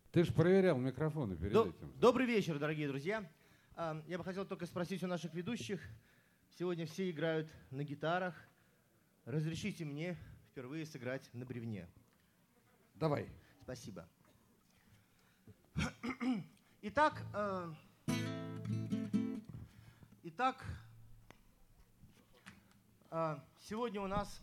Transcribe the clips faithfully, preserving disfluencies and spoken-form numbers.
Ты же проверял микрофоны перед До- этим. Добрый вечер, дорогие друзья. А, Я бы хотел только спросить у наших ведущих. Сегодня все играют на гитарах. Разрешите мне впервые сыграть на бревне. Давай. Спасибо. Итак, э, итак, э, сегодня у нас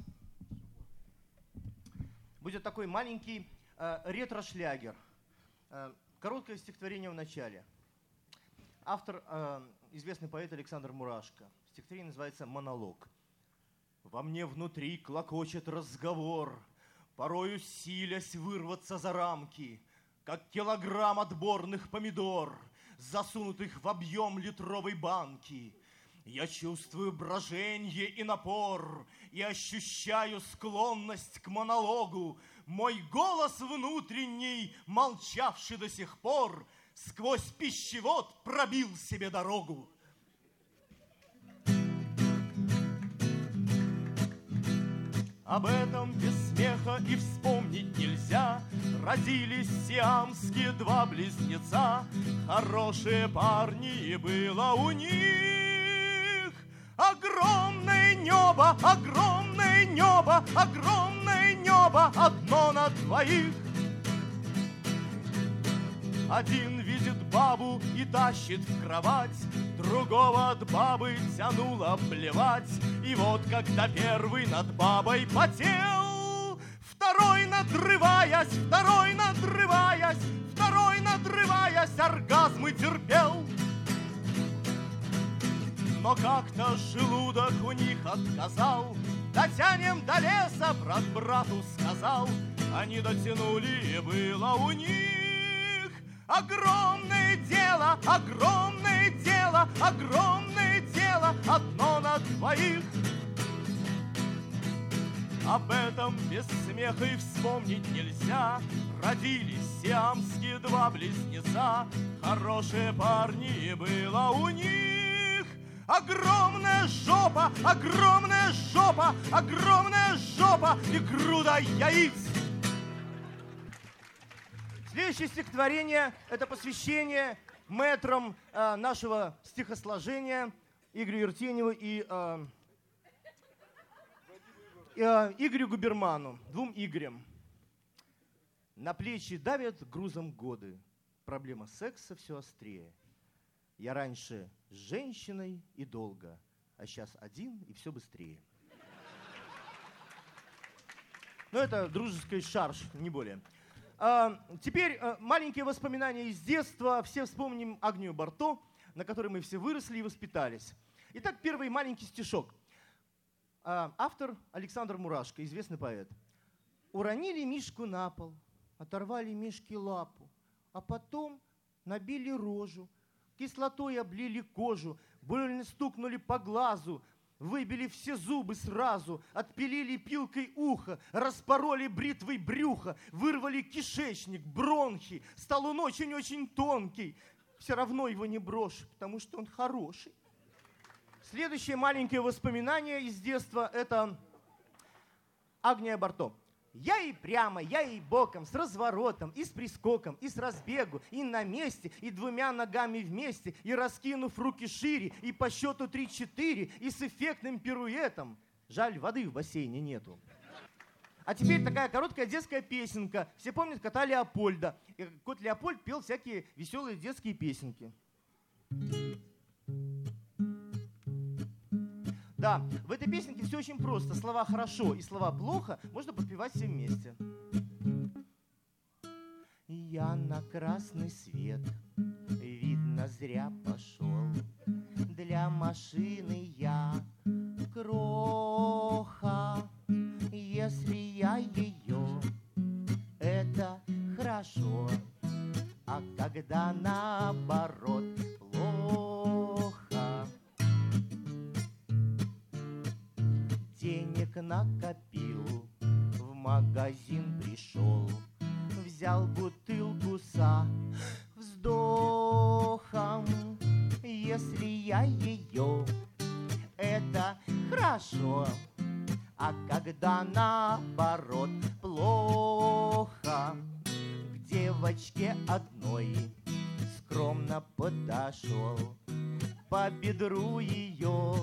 будет такой маленький э, ретро-шлягер. Э, короткое стихотворение в начале. Автор э, известный поэт Александр Мурашко. Стихотворение называется «Монолог». Во мне внутри клокочет разговор, порою силясь вырваться за рамки, как килограмм отборных помидор, засунутых в объем литровой банки. Я чувствую броженье и напор, и ощущаю склонность к монологу. Мой голос внутренний, молчавший до сих пор, сквозь пищевод пробил себе дорогу. Об этом без смеха и вспомнить нельзя. Родились сиамские два близнеца, хорошие парни, и было у них огромное небо, огромное небо, огромное небо, одно на двоих. Один видит бабу и тащит в кровать, другого от бабы тянуло плевать. И вот когда первый над бабой потел, второй надрываясь, второй надрываясь, второй надрываясь, оргазмы терпел. Но как-то желудок у них отказал. Дотянем до леса, брат брату сказал. Они дотянули, и было у них огромное дело, огромное дело, огромное дело, одно на двоих. Об этом без смеха и вспомнить нельзя. Родились сиамские два близнеца, хорошие парни, и было у них огромная жопа, огромная жопа, огромная жопа и груда яиц. Следующее стихотворение – это посвящение мэтрам э, нашего стихосложения Игорю Ертеневу и э, э, Игорю Губерману, двум Игорям. На плечи давят грузом годы, проблема секса все острее. Я раньше с женщиной и долго, а сейчас один и все быстрее. Ну, это дружеский шарж, не более. А, теперь а, маленькие воспоминания из детства. Все вспомним Агнию Барто, на которой мы все выросли и воспитались. Итак, первый маленький стишок. А, автор Александр Мурашко, известный поэт. Уронили Мишку на пол, оторвали Мишке лапу, а потом набили рожу, кислотой облили кожу, больно стукнули по глазу, выбили все зубы сразу, отпилили пилкой ухо, распороли бритвой брюхо, вырвали кишечник, бронхи, стал он очень-очень тонкий. Все равно его не брошь, потому что он хороший. Следующее маленькое воспоминание из детства – это Агния Барто. Я и прямо, я и боком, с разворотом, и с прискоком, и с разбегу, и на месте, и двумя ногами вместе, и раскинув руки шире, и по счету три-четыре, и с эффектным пируэтом. Жаль, воды в бассейне нету. А теперь такая короткая детская песенка. Все помнят кота Леопольда. И кот Леопольд пел всякие веселые детские песенки. Да, в этой песенке все очень просто. Слова «хорошо» и слова «плохо» можно подпевать все вместе. Я на красный свет, видно, зря пошел. Для машины я кроха. Если я ее, это хорошо. А когда наоборот плохо, денег накопил, в магазин пришел, взял бутылку со вздохом. Если я ее, это хорошо. А когда наоборот плохо, к девочке девочке одной скромно подошел, по бедру ее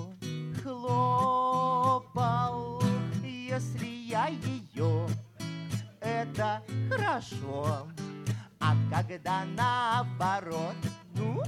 хлопал. Если я ее, это хорошо, а когда наоборот, ну,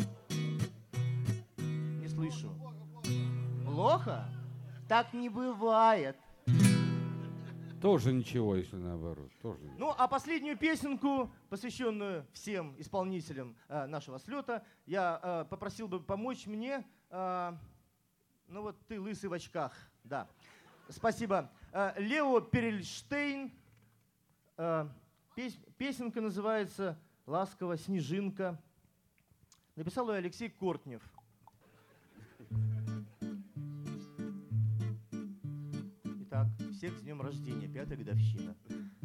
не слышу. Плохо? Так не бывает. Тоже ничего, если наоборот. Тоже ничего. Ну, а последнюю песенку, посвященную всем исполнителям э, нашего слета, я э, попросил бы помочь мне. Э, ну вот ты лысый в очках, да. Спасибо. Э, Лео Перельштейн. Э, пес, песенка называется «Ласково снежинка». Написал ее Алексей Кортнев. Итак, всех с днем рождения, пятая годовщина.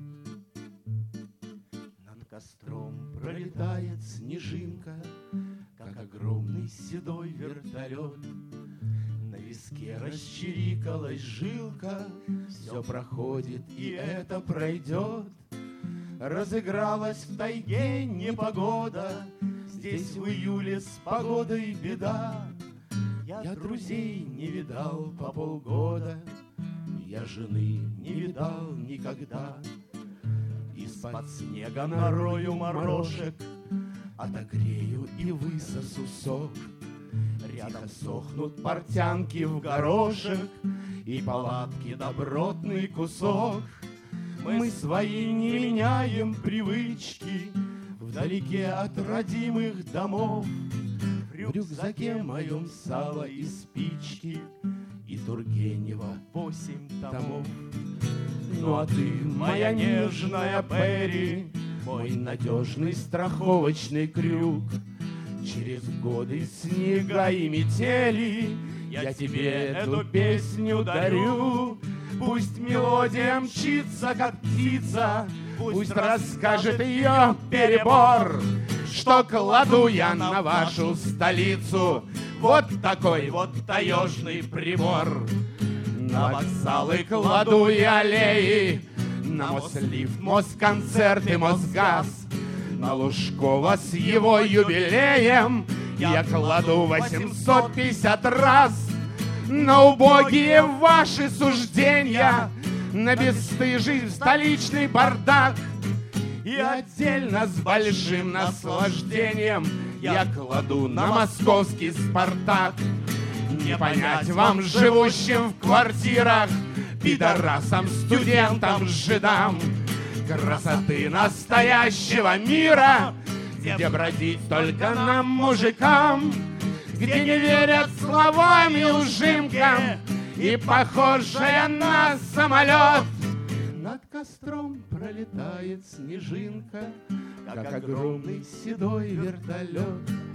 Над костром Пролетает снежинка, как огромный седой вертолет. На виске расчирикалась жилка, все проходит и это пройдет. Разыгралась в тайге непогода, здесь в июле с погодой беда. Я друзей не видал по полгода, я жены не видал никогда. Из-под снега нарою морожек, отогрею и высосу сок. Рядом сохнут портянки в горошек и палатки добротный кусок. Мы свои не меняем привычки вдалеке от родимых домов. В рюкзаке моем сало и спички и Тургенева восемь томов. Ну а ты, моя нежная Перри, мой надежный страховочный крюк. Через годы снега и метели я тебе эту песню дарю. Пусть мелодия мчится, как птица, пусть расскажет ее перебор, что кладу я на вашу столицу вот такой вот таежный прибор. На вокзалы кладу и аллеи, на Мослифт, Москонцерт и Мосгаз. На Лужкова с его юбилеем я кладу восемьсот пятьдесят раз. На убогие ваши суждения, на бесстыжий столичный бардак. И отдельно с большим наслаждением я кладу на московский Спартак. Не понять вам, живущим в квартирах, пидорасам, студентам, жидам, красоты настоящего мира, где бродить только нам, мужикам, где не верят словам и ужимкам и похожая на самолет. Над костром пролетает снежинка, как огромный седой вертолет.